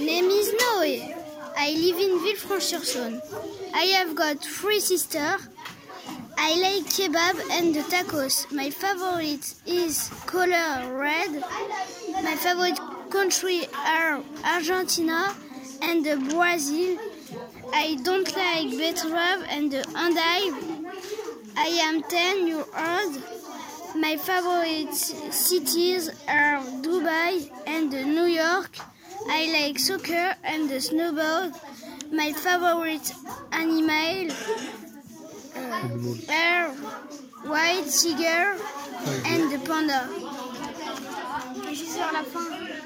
name is Noé. I live in Villefranche-sur-Saône. I have got 3 sisters. I like kebab and the tacos. My favorite is color red. My favorite country are Argentina and Brazil. I don't like betterave and I am 10 years old. My favorite cities are Dubai and New York. I like soccer and snowboard. My favorite animal are white tiger and panda. Et c'est sur la fin.